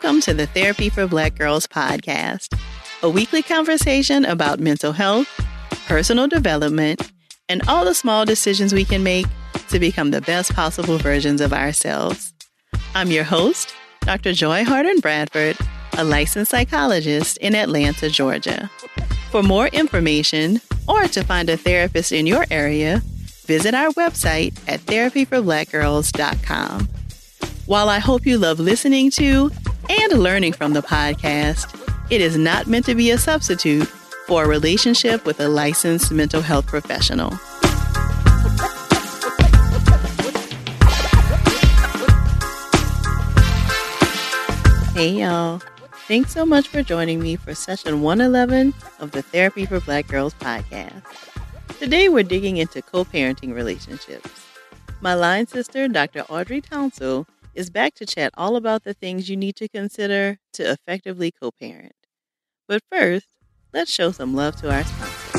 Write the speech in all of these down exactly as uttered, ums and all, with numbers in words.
Welcome to the Therapy for Black Girls podcast, a weekly conversation about mental health, personal development, and all the small decisions we can make to become the best possible versions of ourselves. I'm your host, Doctor Joy Harden Bradford, a licensed psychologist in Atlanta, Georgia. For more information or to find a therapist in your area, visit our website at therapy for black girls dot com. While I hope you love listening to and learning from the podcast, it is not meant to be a substitute for a relationship with a licensed mental health professional. Hey y'all, thanks so much for joining me for session one eleven of the Therapy for Black Girls podcast. Today we're digging into co-parenting relationships. My line sister, Doctor Audrey Townsell, is back to chat all about the things you need to consider to effectively co-parent. But first, let's show some love to our sponsor.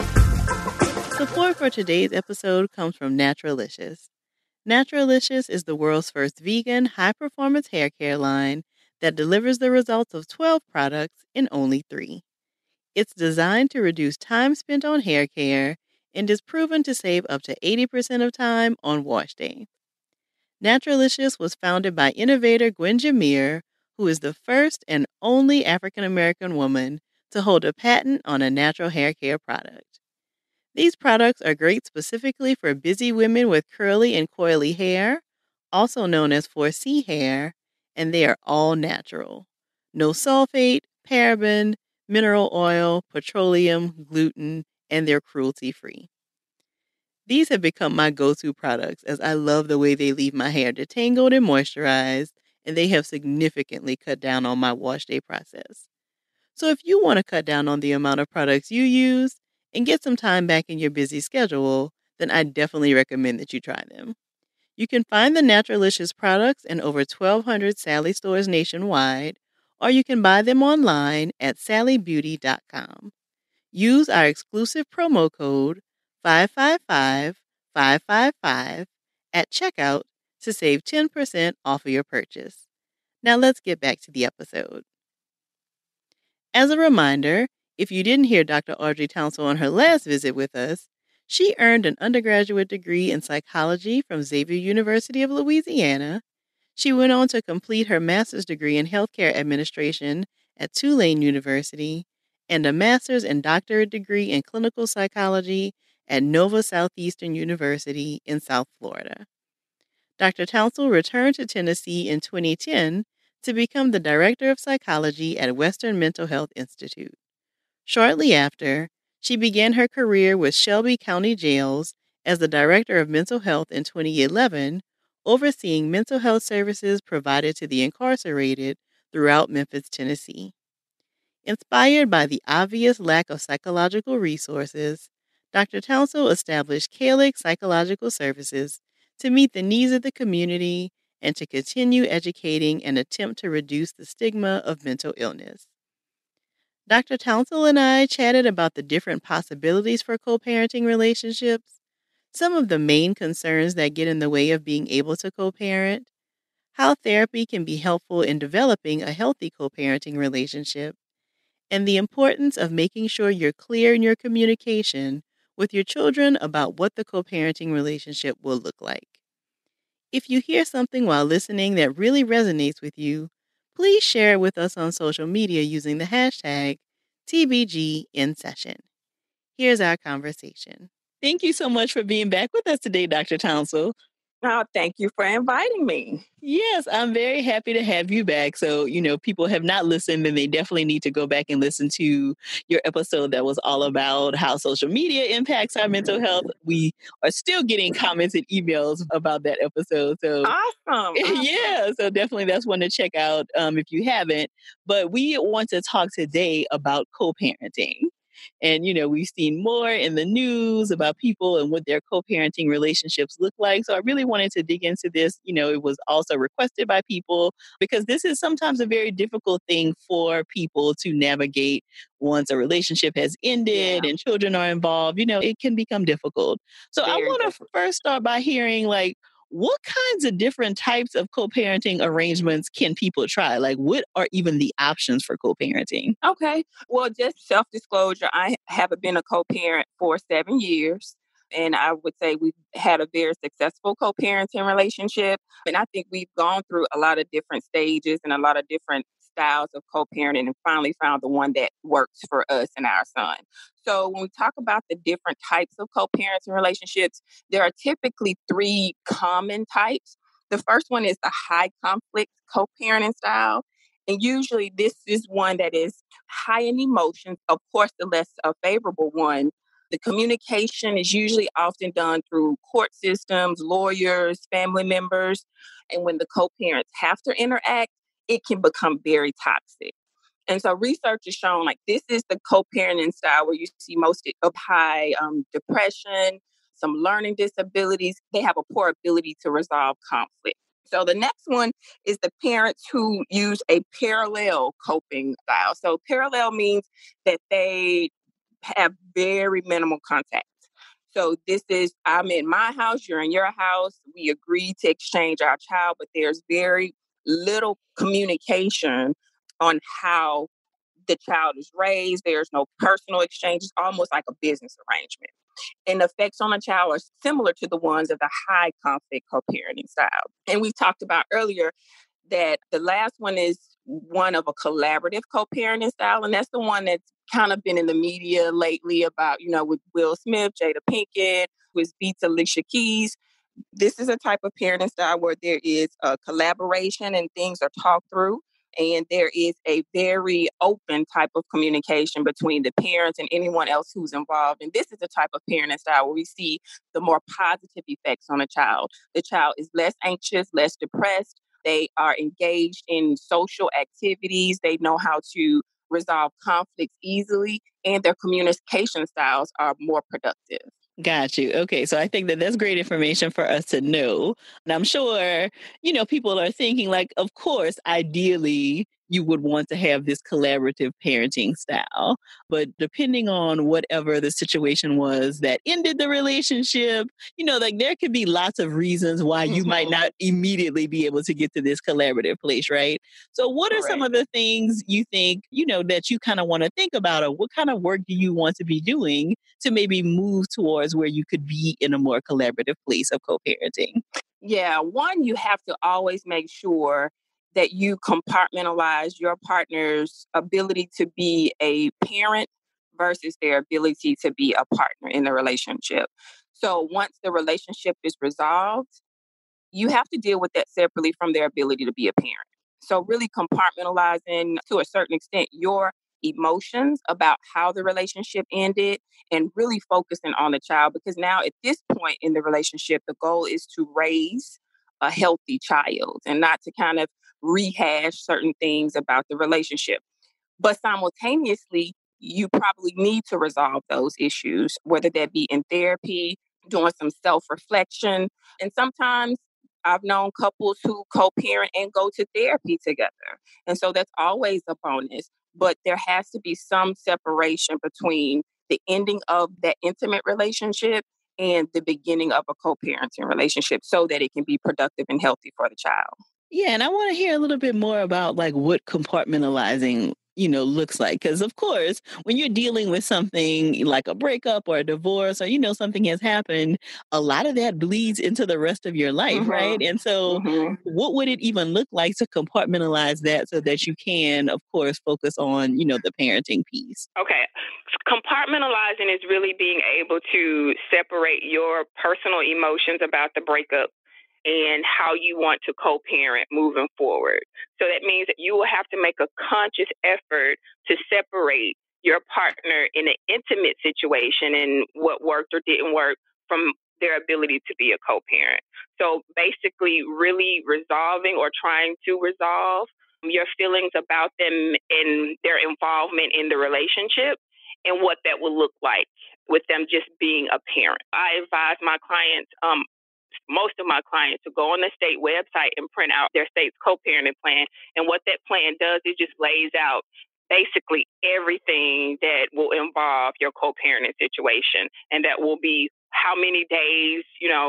Support for today's episode comes from Naturalicious. Naturalicious is the world's first vegan, high-performance hair care line that delivers the results of twelve products in only three. It's designed to reduce time spent on hair care and is proven to save up to eighty percent of time on wash day. Naturalicious was founded by innovator Gwen Jameer, who is the first and only African-American woman to hold a patent on a natural hair care product. These products are great specifically for busy women with curly and coily hair, also known as four C hair, and they are all natural. No sulfate, paraben, mineral oil, petroleum, gluten, and they're cruelty-free. These have become my go-to products as I love the way they leave my hair detangled and moisturized, and they have significantly cut down on my wash day process. So if you want to cut down on the amount of products you use and get some time back in your busy schedule, then I definitely recommend that you try them. You can find the Naturalicious products in over twelve hundred Sally stores nationwide, or you can buy them online at sally beauty dot com. Use our exclusive promo code five five five, five five five at checkout to save ten percent off of your purchase. Now let's get back to the episode. As a reminder, if you didn't hear Doctor Audrey Townsell on her last visit with us, she earned an undergraduate degree in psychology from Xavier University of Louisiana. She went on to complete her master's degree in healthcare administration at Tulane University and a master's and doctorate degree in clinical psychology at Nova Southeastern University in South Florida. Doctor Townsell returned to Tennessee in twenty ten to become the Director of Psychology at Western Mental Health Institute. Shortly after, she began her career with Shelby County Jails as the Director of Mental Health in twenty eleven, overseeing mental health services provided to the incarcerated throughout Memphis, Tennessee. Inspired by the obvious lack of psychological resources, Doctor Townsell established Calyx Psychological Services to meet the needs of the community and to continue educating and attempt to reduce the stigma of mental illness. Doctor Townsell and I chatted about the different possibilities for co-parenting relationships, some of the main concerns that get in the way of being able to co-parent, how therapy can be helpful in developing a healthy co-parenting relationship, and the importance of making sure you're clear in your communication with your children about what the co-parenting relationship will look like. If you hear something while listening that really resonates with you, please share it with us on social media using the hashtag T B G in session. Here's our conversation. Thank you so much for being back with us today, Doctor Townsell. Oh, thank you for inviting me. Yes, I'm very happy to have you back. So, you know, people have not listened and they definitely need to go back and listen to your episode that was all about how social media impacts our mental health. We are still getting comments and emails about that episode. So, awesome. awesome. Yeah, so definitely that's one to check out um, if you haven't. But we want to talk today about co-parenting. And, you know, we've seen more in the news about people and what their co-parenting relationships look like. So I really wanted to dig into this. You know, it was also requested by people because this is sometimes a very difficult thing for people to navigate once a relationship has ended Yeah. and children are involved. You know, it can become difficult. So Very I want to difficult. first start by hearing, like, what kinds of different types of co-parenting arrangements can people try? Like, what are even the options for co-parenting? Okay. Well, just self disclosure, I have been a co parent for seven years. And I would say we've had a very successful co parenting relationship. And I think we've gone through a lot of different stages and a lot of different styles of co parenting and finally found the one that works for us and our son. So, when we talk about the different types of co parenting relationships, there are typically three common types. The first one is the high conflict co parenting style. And usually, this is one that is high in emotions. Of course, the less uh, favorable one. The communication is usually often done through court systems, lawyers, family members. And when the co parents have to interact, it can become very toxic. And so research has shown like this is the co parenting style where you see most of high um, depression, some learning disabilities. They have a poor ability to resolve conflict. So the next one is the parents who use a parallel coping style. So parallel means that they have very minimal contact. So this is I'm in my house, you're in your house. We agree to exchange our child, but there's very little communication on how the child is raised. There's no personal exchange. It's almost like a business arrangement. And the effects on a child are similar to the ones of the high conflict co-parenting style. And we talked about earlier that the last one is one of a collaborative co-parenting style, and that's the one that's kind of been in the media lately about, you know, with Will Smith, Jada Pinkett, with Beats Alicia Keys. This is a type of parenting style where there is a collaboration and things are talked through. And there is a very open type of communication between the parents and anyone else who's involved. And this is the type of parenting style where we see the more positive effects on a child. The child is less anxious, less depressed. They are engaged in social activities. They know how to resolve conflicts easily, and their communication styles are more productive. Got you. Okay. So I think that that's great information for us to know. And I'm sure, you know, people are thinking, like, of course, ideally, you would want to have this collaborative parenting style. But depending on whatever the situation was that ended the relationship, you know, like there could be lots of reasons why you might Mhm. not immediately be able to get to this collaborative place, right? So, what are some Correct. of the things you think, you know, that you kind of want to think about, or what kind of work do you want to be doing to maybe move towards where you could be in a more collaborative place of co-parenting? Yeah, one, you have to always make sure that you compartmentalize your partner's ability to be a parent versus their ability to be a partner in the relationship. So once the relationship is resolved, you have to deal with that separately from their ability to be a parent. So, really compartmentalizing to a certain extent your emotions about how the relationship ended and really focusing on the child because now at this point in the relationship, the goal is to raise a healthy child and not to kind of rehash certain things about the relationship. But simultaneously, you probably need to resolve those issues, whether that be in therapy, doing some self reflection. And sometimes I've known couples who co parent and go to therapy together. And so that's always a bonus. But there has to be some separation between the ending of that intimate relationship and the beginning of a co parenting relationship so that it can be productive and healthy for the child. Yeah, and I want to hear a little bit more about like what compartmentalizing, you know, looks like. Because of course, when you're dealing with something like a breakup or a divorce, or you know something has happened, a lot of that bleeds into the rest of your life, right? Hmm. And so, Hmm. what would it even look like to compartmentalize that so that you can, of course, focus on, you know, the parenting piece? Okay. Compartmentalizing is really being able to separate your personal emotions about the breakup and how you want to co parent moving forward. So that means that you will have to make a conscious effort to separate your partner in an intimate situation and what worked or didn't work from their ability to be a co parent. So basically, really resolving or trying to resolve your feelings about them and their involvement in the relationship and what that will look like with them just being a parent. I advise my clients, um, most of my clients, to go on the state website and print out their state's co-parenting plan. And what that plan does is just lays out basically everything that will involve your co-parenting situation. And that will be how many days, you know,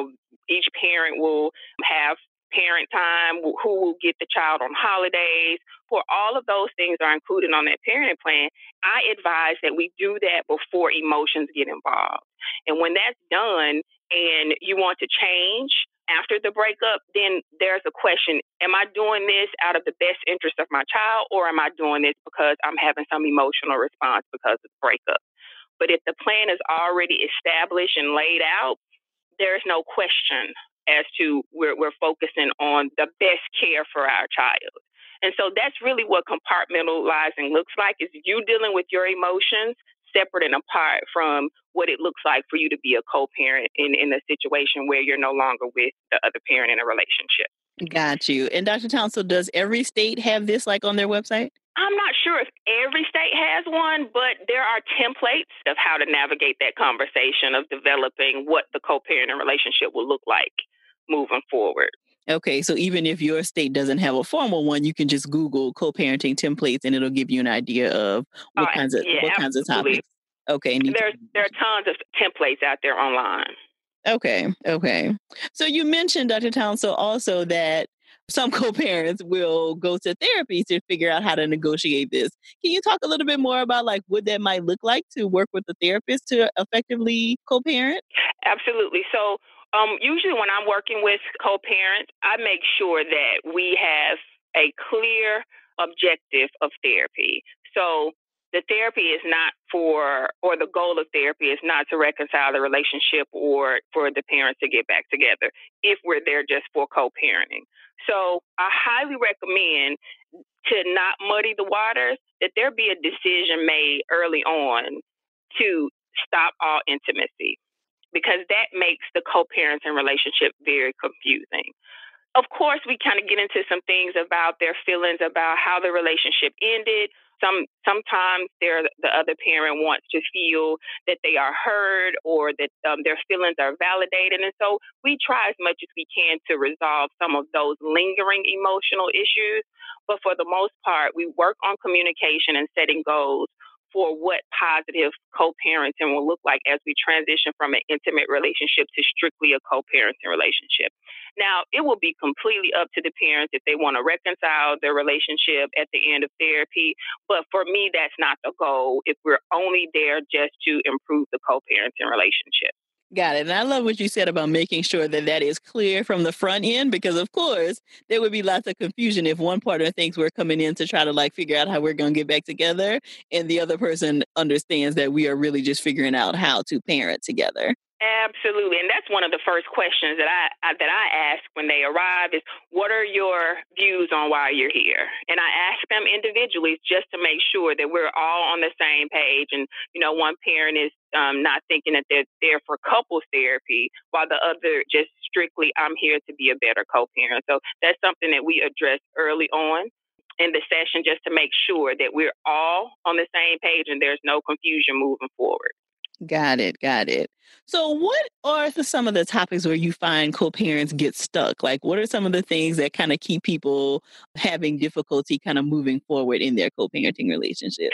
each parent will have parent time, who will get the child on holidays. For all of those things are included on that parenting plan. I advise that we do that before emotions get involved. And when that's done and you want to change after the breakup, then there's a question, am I doing this out of the best interest of my child, or am I doing this because I'm having some emotional response because of the breakup? But if the plan is already established and laid out, there's no question as to we're, we're focusing on the best care for our child. And so that's really what compartmentalizing looks like, is you dealing with your emotions separate and apart from what it looks like for you to be a co-parent in, in a situation where you're no longer with the other parent in a relationship. Got you. And Doctor Townsend, does every state have this like on their website? I'm not sure if every state has one, but there are templates of how to navigate that conversation of developing what the co-parenting relationship will look like moving forward. Okay, so even if your state doesn't have a formal one, you can just Google co-parenting templates and it'll give you an idea of what uh, kinds of yeah, what kinds of topics. Okay, there's there are tons of templates out there online. Okay, okay. So you mentioned, Doctor Townsend, also that some co-parents will go to therapy to figure out how to negotiate this. Can you talk a little bit more about like what that might look like to work with a therapist to effectively co-parent? Absolutely. So um, usually when I'm working with co-parents, I make sure that we have a clear objective of therapy. So the therapy is not for, or the goal of therapy is not to reconcile the relationship or for the parents to get back together if we're there just for co-parenting. So I highly recommend, to not muddy the waters, that there be a decision made early on to stop all intimacy, because that makes the co-parenting relationship very confusing. Of course, we kind of get into some things about their feelings about how the relationship ended. Some sometimes the other parent wants to feel that they are heard or that um, their feelings are validated. And so we try as much as we can to resolve some of those lingering emotional issues. But for the most part, we work on communication and setting goals for what positive co-parenting will look like as we transition from an intimate relationship to strictly a co-parenting relationship. Now, it will be completely up to the parents if they want to reconcile their relationship at the end of therapy. But for me, that's not the goal if we're only there just to improve the co-parenting relationship. Got it. And I love what you said about making sure that that is clear from the front end, because of course there would be lots of confusion if one partner thinks we're coming in to try to like figure out how we're going to get back together and the other person understands that we are really just figuring out how to parent together. Absolutely. And that's one of the first questions that I, I that I ask when they arrive is, what are your views on why you're here? And I ask them individually just to make sure that we're all on the same page. And, you know, one parent is um, not thinking that they're there for couples therapy, while the other just strictly, I'm here to be a better co-parent. So that's something that we address early on in the session, just to make sure that we're all on the same page and there's no confusion moving forward. Got it. Got it. So what are the, some of the topics where you find co-parents get stuck? Like, what are some of the things that kind of keep people having difficulty kind of moving forward in their co-parenting relationship?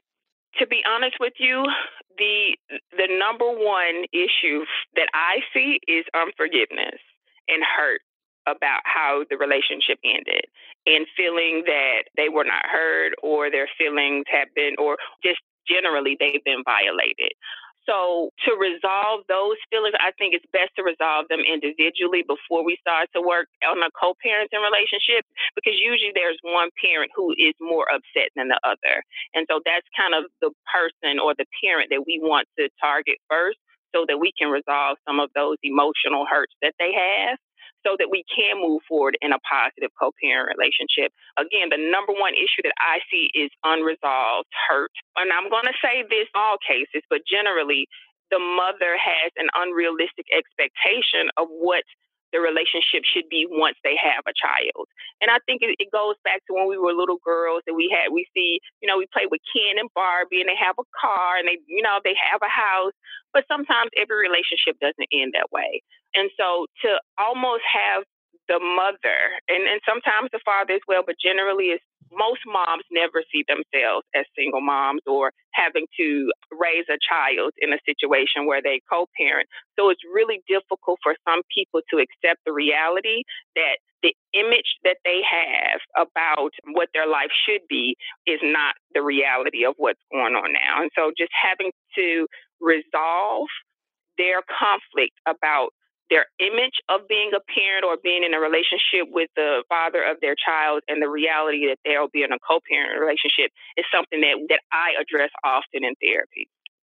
To be honest with you, the the number one issue that I see is unforgiveness and hurt about how the relationship ended, and feeling that they were not heard, or their feelings have been, or just generally they've been violated. So to resolve those feelings, I think it's best to resolve them individually before we start to work on a co-parenting relationship, because usually there's one parent who is more upset than the other. And so that's kind of the person or the parent that we want to target first, so that we can resolve some of those emotional hurts that they have, so that we can move forward in a positive co-parent relationship. Again, the number one issue that I see is unresolved hurt. And I'm going to say this in all cases, but generally, the mother has an unrealistic expectation of what the relationship should be once they have a child. And I think it, it goes back to when we were little girls, and we had, we see, you know, we play with Ken and Barbie, and they have a car, and they, you know, they have a house. But sometimes every relationship doesn't end that way. And so to almost have the mother, and, and sometimes the father as well, but generally it's most moms never see themselves as single moms or having to raise a child in a situation where they co-parent. So it's really difficult for some people to accept the reality that the image that they have about what their life should be is not the reality of what's going on now. And so just having to resolve their conflict about their image of being a parent or being in a relationship with the father of their child and the reality that they'll be in a co-parent relationship is something that, that I address often in therapy.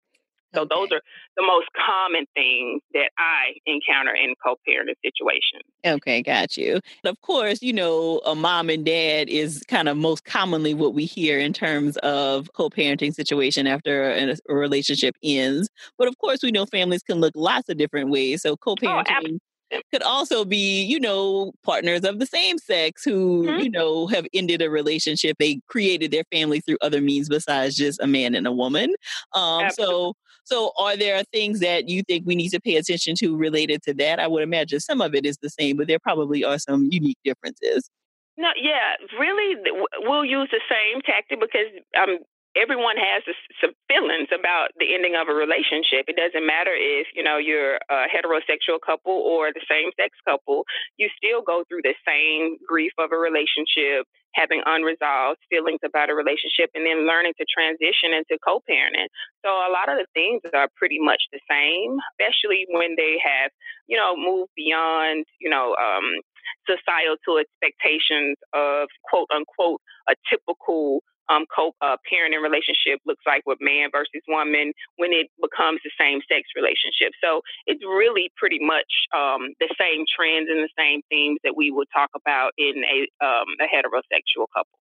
So okay. Those are the most common things that I encounter in co-parenting situations. Okay, got you. Of course, you know, a mom and dad is kind of most commonly what we hear in terms of co-parenting situation after a, a relationship ends. But of course, we know families can look lots of different ways. So co-parenting oh, could also be, you know, partners of the same sex who, mm-hmm. you know, have ended a relationship. They created their family through other means besides just a man and a woman. Um, so So are there things that you think we need to pay attention to related to that? I would imagine some of it is the same, but there probably are some unique differences. No, yeah, really, we'll use the same tactic because um, everyone has some feelings about the ending of a relationship. It doesn't matter if, you know, you're a heterosexual couple or the same-sex couple. You still go through the same grief of a relationship, having unresolved feelings about a relationship, and then learning to transition into co-parenting. So a lot of the things are pretty much the same, especially when they have, you know, moved beyond, you know, um, societal expectations of quote unquote a typical um, co-parenting relationship looks like with man versus woman when it becomes the same sex relationship. So it's really pretty much um, the same trends and the same themes that we would talk about in a, um, a heterosexual couple.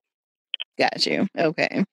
Got you. Okay.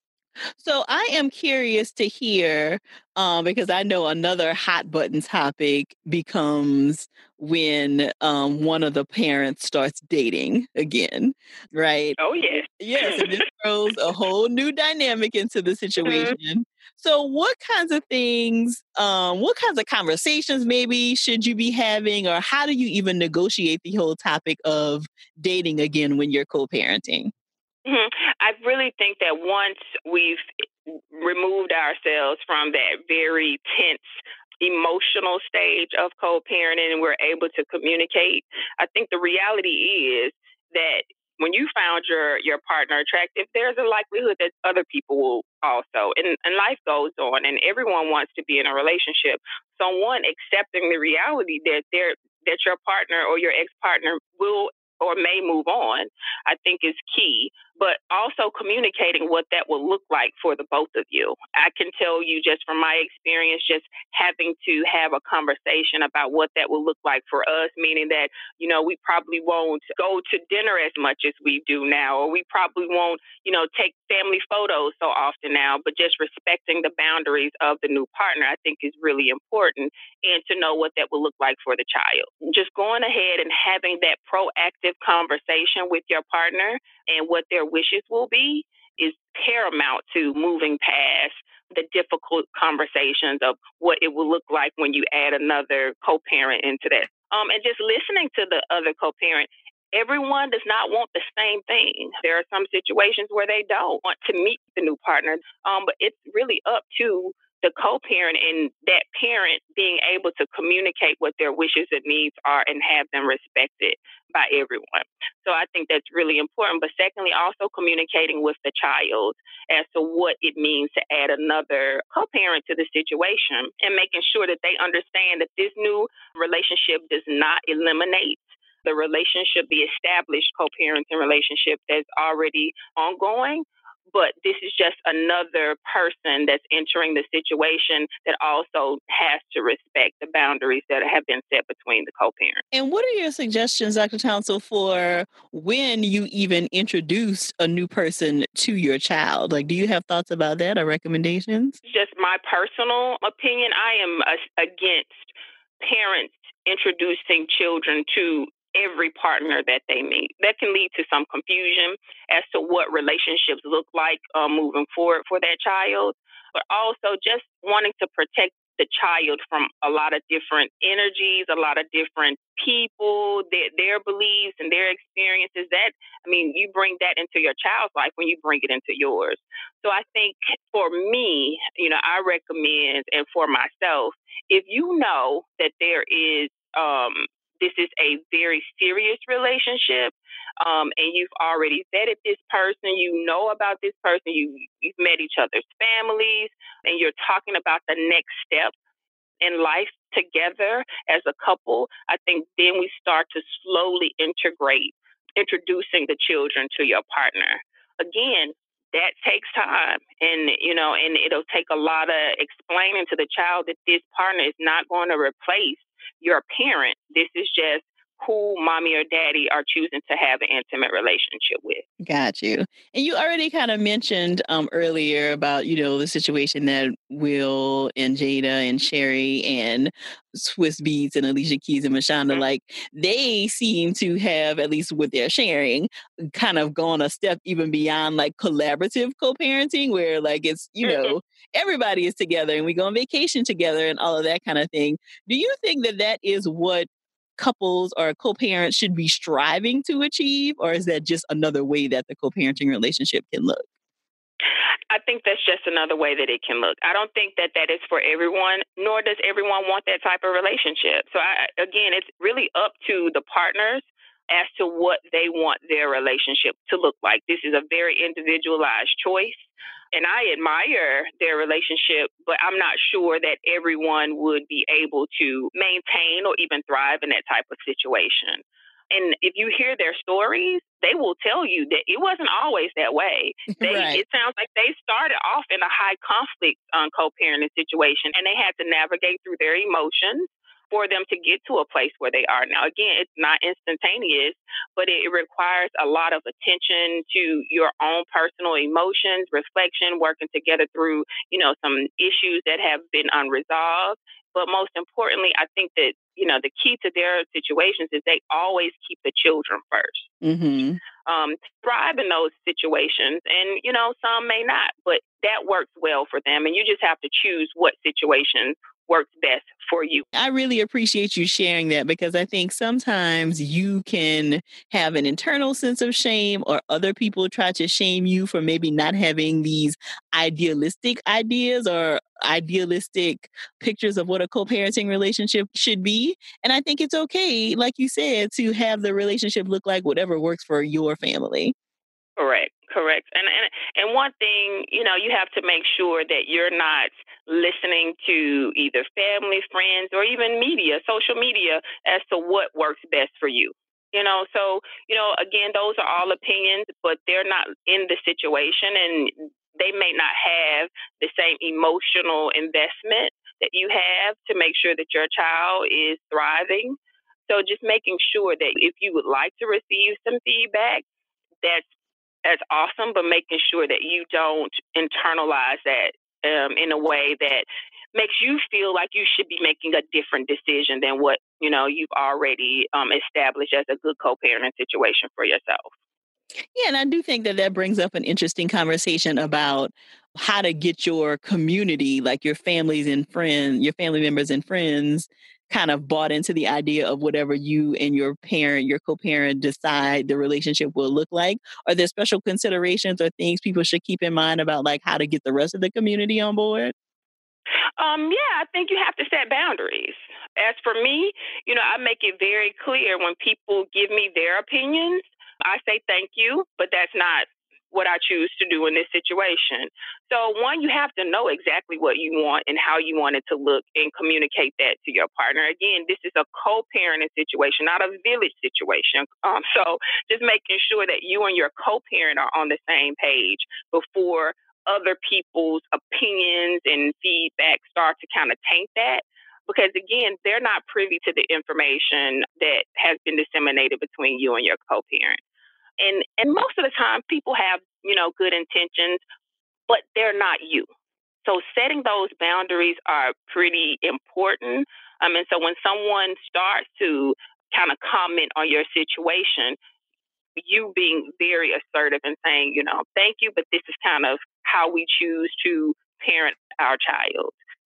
So I am curious to hear, um, because I know another hot button topic becomes when um, one of the parents starts dating again, right? Oh, yes. Yes, and this throws a whole new dynamic into the situation. Mm-hmm. So what kinds of things, um, what kinds of conversations maybe should you be having, or how do you even negotiate the whole topic of dating again when you're co-parenting? Mm-hmm. I really think that once we've removed ourselves from that very tense emotional stage of co-parenting and we're able to communicate, I think the reality is that when you found your, your partner attractive, there's a likelihood that other people will also. And, and life goes on, and everyone wants to be in a relationship. So one, accepting the reality that there that your partner or your ex-partner will or may move on, I think is key. But also communicating what that will look like for the both of you. I can tell you just from my experience, just having to have a conversation about what that will look like for us, meaning that, you know, we probably won't go to dinner as much as we do now, or we probably won't, you know, take family photos so often now, but just respecting the boundaries of the new partner, I think is really important, and to know what that will look like for the child. Just going ahead and having that proactive conversation with your partner and what their wishes will be is paramount to moving past the difficult conversations of what it will look like when you add another co-parent into that. Um, and just listening to the other co-parent. Everyone does not want the same thing. There are some situations where they don't want to meet the new partner, um, but it's really up to the co-parent and that parent being able to communicate what their wishes and needs are and have them respected by everyone. So I think that's really important. But secondly, also communicating with the child as to what it means to add another co-parent to the situation and making sure that they understand that this new relationship does not eliminate the relationship, the established co-parenting relationship that's already ongoing. But this is just another person that's entering the situation that also has to respect the boundaries that have been set between the co-parents. And what are your suggestions, Doctor Townsell, for when you even introduce a new person to your child? Like, do you have thoughts about that or recommendations? Just my personal opinion, I am against parents introducing children to every partner that they meet. That can lead to some confusion as to what relationships look like um, moving forward for that child, but also just wanting to protect the child from a lot of different energies, a lot of different people, their, their beliefs and their experiences. That, I mean, you bring that into your child's life when you bring it into yours. So I think for me, you know, I recommend, and for myself, if you know that there is, um, this is a very serious relationship, um, and you've already vetted this person, you know about this person, you, you've met each other's families, and you're talking about the next step in life together as a couple, I think then we start to slowly integrate introducing the children to your partner. Again, that takes time, and you know, and it'll take a lot of explaining to the child that this partner is not going to replace your parent. This is just who mommy or daddy are choosing to have an intimate relationship with. Got you. And you already kind of mentioned um, earlier about, you know, the situation that Will and Jada and Sherry and Swiss Beats and Alicia Keys and Mashonda, Mm-hmm. like they seem to have, at least with their sharing, kind of gone a step even beyond like collaborative co-parenting, where like it's, you Mm-hmm. know, everybody is together and we go on vacation together and all of that kind of thing. Do you think that that is what couples or co-parents should be striving to achieve, or is that just another way that the co-parenting relationship can look? I think that's just another way that it can look. I don't think that that is for everyone, nor does everyone want that type of relationship. So I, again, it's really up to the partners as to what they want their relationship to look like. This is a very individualized choice. And I admire their relationship, but I'm not sure that everyone would be able to maintain or even thrive in that type of situation. And if you hear their stories, they will tell you that it wasn't always that way. They, Right. It sounds like they started off in a high conflict um, co-parenting situation, and they had to navigate through their emotions for them to get to a place where they are now. Again, it's not instantaneous, but it requires a lot of attention to your own personal emotions, reflection, working together through, you know, some issues that have been unresolved. But most importantly, I think that, you know, the key to their situations is they always keep the children first. Mm-hmm. Um, thrive in those situations. And, you know, some may not, but that works well for them. And you just have to choose what situation works best for you. I really appreciate you sharing that, because I think sometimes you can have an internal sense of shame, or other people try to shame you for maybe not having these idealistic ideas or idealistic pictures of what a co-parenting relationship should be. And I think it's okay, like you said, to have the relationship look like whatever works for your family. Correct, correct. And, and and one thing, you know, you have to make sure that you're not listening to either family, friends, or even media, social media, as to what works best for you. You know, so, you know, again, those are all opinions, but they're not in the situation, and they may not have the same emotional investment that you have to make sure that your child is thriving. So just making sure that if you would like to receive some feedback, that's that's awesome, but making sure that you don't internalize that um, in a way that makes you feel like you should be making a different decision than what, you know, you've already um, established as a good co-parenting situation for yourself. Yeah, and I do think that that brings up an interesting conversation about how to get your community, like your families and friends, your family members and friends, kind of bought into the idea of whatever you and your parent, your co-parent decide the relationship will look like. Are there special considerations or things people should keep in mind about like how to get the rest of the community on board? Um, yeah, I think you have to set boundaries. As for me, you know, I make it very clear when people give me their opinions, I say thank you, but that's not what I choose to do in this situation. So, one, you have to know exactly what you want and how you want it to look and communicate that to your partner. Again, this is a co parenting situation, not a village situation. Um, so, just making sure that you and your co parent are on the same page before other people's opinions and feedback start to kind of taint that. Because again, they're not privy to the information that has been disseminated between you and your co-parent. And and most of the time people have, you know, good intentions, but they're not you. So setting those boundaries are pretty important. I mean, so when someone starts to kind of comment on your situation, you being very assertive and saying, you know, thank you, but this is kind of how we choose to parent our child.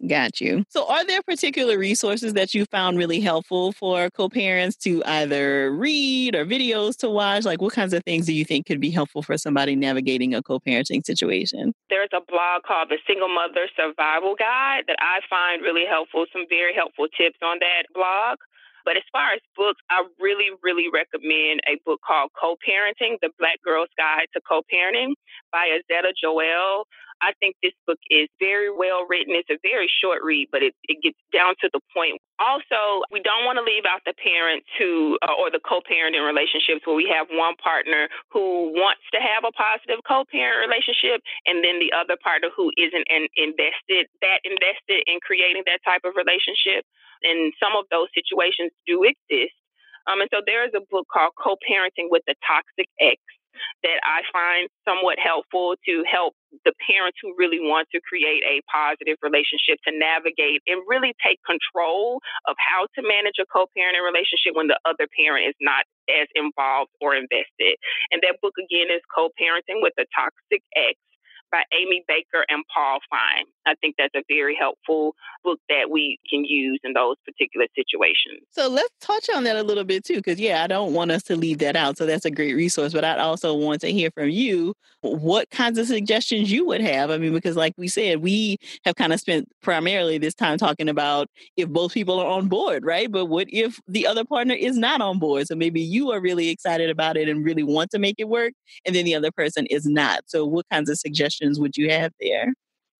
Got you. So are there particular resources that you found really helpful for co-parents to either read or videos to watch? Like what kinds of things do you think could be helpful for somebody navigating a co-parenting situation? There's a blog called The Single Mother Survival Guide that I find really helpful, some very helpful tips on that blog. But as far as books, I really, really recommend a book called Co-Parenting, The Black Girl's Guide to Co-Parenting by Azetta Joelle. I think this book is very well written. It's a very short read, but it, it gets down to the point. Also, we don't want to leave out the parents who, uh, or the co-parenting relationships where we have one partner who wants to have a positive co-parent relationship and then the other partner who isn't an invested, that invested in creating that type of relationship. And some of those situations do exist. Um, and so there is a book called Co-Parenting with the Toxic Ex that I find somewhat helpful to help the parents who really want to create a positive relationship to navigate and really take control of how to manage a co-parenting relationship when the other parent is not as involved or invested. And that book, again, is Co-Parenting with the Toxic Ex by Amy Baker and Paul Fine. I think that's a very helpful book that we can use in those particular situations. So let's touch on that a little bit too, because yeah, I don't want us to leave that out. So that's a great resource, but I'd also want to hear from you what kinds of suggestions you would have. I mean, because like we said, we have kind of spent primarily this time talking about if both people are on board, right? But what if the other partner is not on board? So maybe you are really excited about it and really want to make it work, and then the other person is not. So what kinds of suggestions would you have there?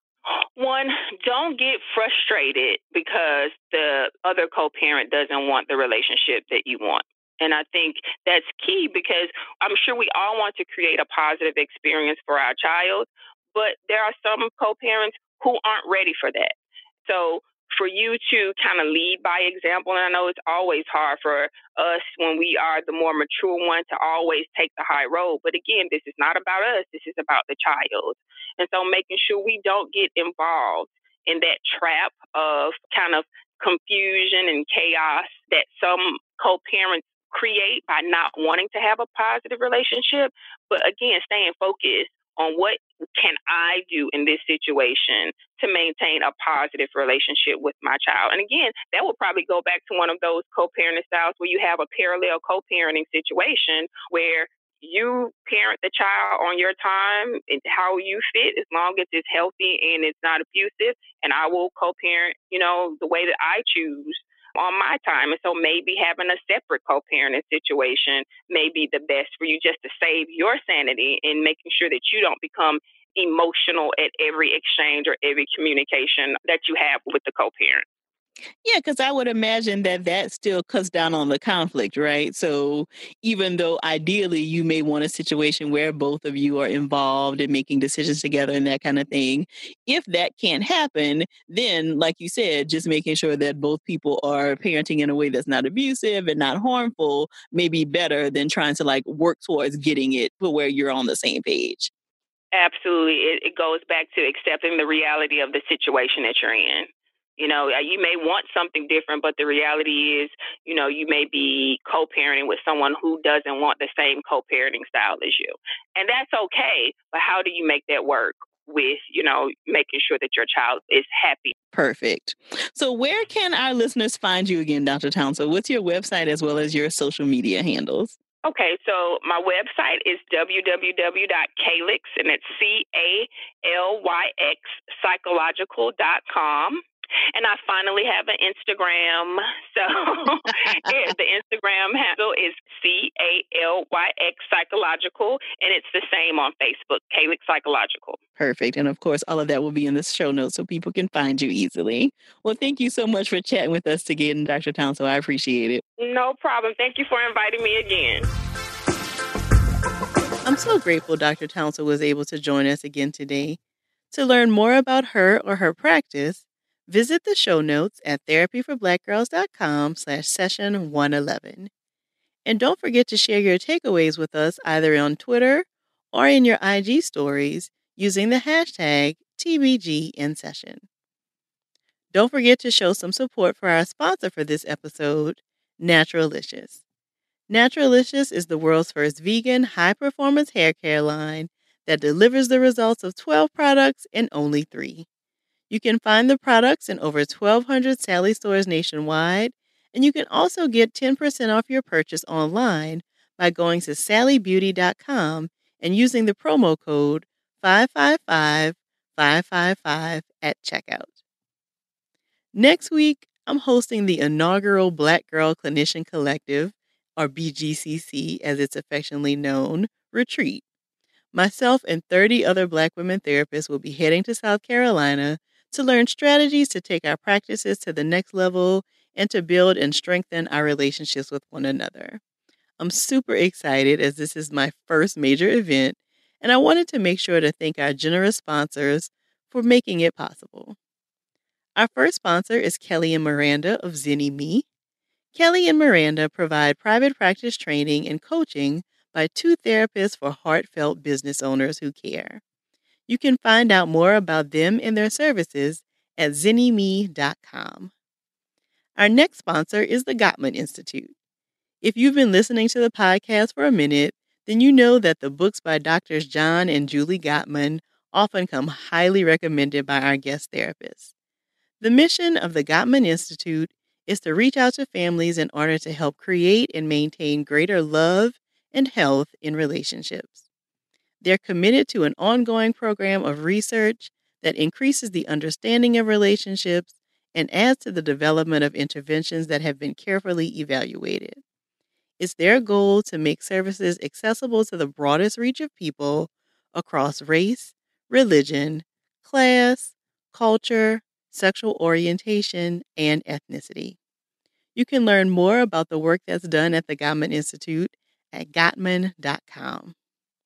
One, don't get frustrated because the other co-parent doesn't want the relationship that you want. And I think that's key because I'm sure we all want to create a positive experience for our child, but there are some co-parents who aren't ready for that. So for you to kind of lead by example, and I know it's always hard for us when we are the more mature one to always take the high road. But again, this is not about us. This is about the child. And so making sure we don't get involved in that trap of kind of confusion and chaos that some co-parents create by not wanting to have a positive relationship. But again, staying focused on what can I do in this situation to maintain a positive relationship with my child. And again, that will probably go back to one of those co-parenting styles where you have a parallel co-parenting situation where you parent the child on your time and how you fit, as long as it's healthy and it's not abusive. And I will co-parent, you know, the way that I choose on my time. And so maybe having a separate co-parenting situation may be the best for you just to save your sanity and making sure that you don't become emotional at every exchange or every communication that you have with the co-parent. Yeah, because I would imagine that that still cuts down on the conflict, right? So even though ideally you may want a situation where both of you are involved in making decisions together and that kind of thing, if that can't happen, then like you said, just making sure that both people are parenting in a way that's not abusive and not harmful may be better than trying to like work towards getting it to where you're on the same page. Absolutely. It, it goes back to accepting the reality of the situation that you're in. You know, you may want something different, but the reality is, you know, you may be co-parenting with someone who doesn't want the same co-parenting style as you. And that's okay. But how do you make that work with, you know, making sure that your child is happy? Perfect. So where can our listeners find you again, Doctor Townsell? What's your website as well as your social media handles? Okay, so my website is w w w dot calyx, and it's C A L Y X psychological dot com. And I finally have an Instagram. So yeah, the Instagram handle is C A L Y X Psychological, and it's the same on Facebook, Calyx Psychological. Perfect. And of course, all of that will be in the show notes so people can find you easily. Well, thank you so much for chatting with us again, Doctor Townsell. I appreciate it. No problem. Thank you for inviting me again. I'm so grateful Doctor Townsell was able to join us again today. To learn more about her or her practice, visit the show notes at therapyforblackgirls.com slash session 111. And don't forget to share your takeaways with us either on Twitter or in your I G stories using the hashtag T B G in session. Don't forget to show some support for our sponsor for this episode, Naturalicious. Naturalicious is the world's first vegan, high-performance hair care line that delivers the results of twelve products in only three. You can find the products in over twelve hundred Sally stores nationwide, and you can also get ten percent off your purchase online by going to sally beauty dot com and using the promo code five five five five five five at checkout. Next week, I'm hosting the inaugural Black Girl Clinician Collective, or B G C C as it's affectionately known, retreat. Myself and thirty other Black women therapists will be heading to South Carolina to learn strategies to take our practices to the next level and to build and strengthen our relationships with one another. I'm super excited as this is my first major event, and I wanted to make sure to thank our generous sponsors for making it possible. Our first sponsor is Kelly and Miranda of ZynnyMe. Kelly and Miranda provide private practice training and coaching by two therapists for heartfelt business owners who care. You can find out more about them and their services at zinny me dot com. Our next sponsor is the Gottman Institute. If you've been listening to the podcast for a minute, then you know that the books by Doctors John and Julie Gottman often come highly recommended by our guest therapists. The mission of the Gottman Institute is to reach out to families in order to help create and maintain greater love and health in relationships. They're committed to an ongoing program of research that increases the understanding of relationships and adds to the development of interventions that have been carefully evaluated. It's their goal to make services accessible to the broadest reach of people across race, religion, class, culture, sexual orientation, and ethnicity. You can learn more about the work that's done at the Gottman Institute at gottman dot com.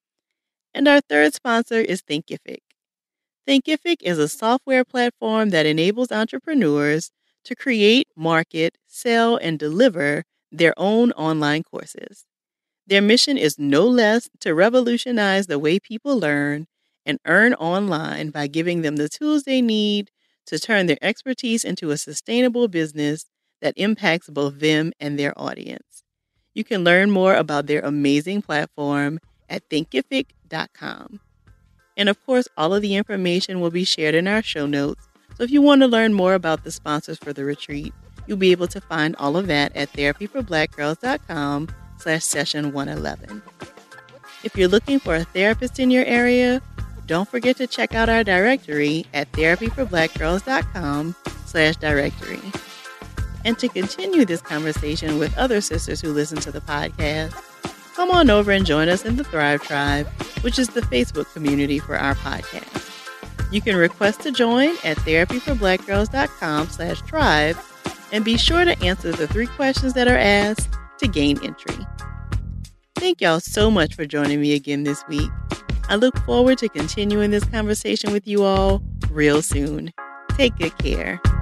And our third sponsor is Thinkific. Thinkific is a software platform that enables entrepreneurs to create, market, sell, and deliver their own online courses. Their mission is no less to revolutionize the way people learn and earn online by giving them the tools they need to turn their expertise into a sustainable business that impacts both them and their audience. You can learn more about their amazing platform at thinkific dot com. And of course, all of the information will be shared in our show notes. So if you want to learn more about the sponsors for the retreat, you'll be able to find all of that at therapy for black girls dot com slash session one eleven. If you're looking for a therapist in your area, don't forget to check out our directory at therapy for black girls dot com slash directory. And to continue this conversation with other sisters who listen to the podcast, come on over and join us in the Thrive Tribe, which is the Facebook community for our podcast. You can request to join at therapy for black girls dot com slash tribe and be sure to answer the three questions that are asked to gain entry. Thank y'all so much for joining me again this week. I look forward to continuing this conversation with you all real soon. Take good care.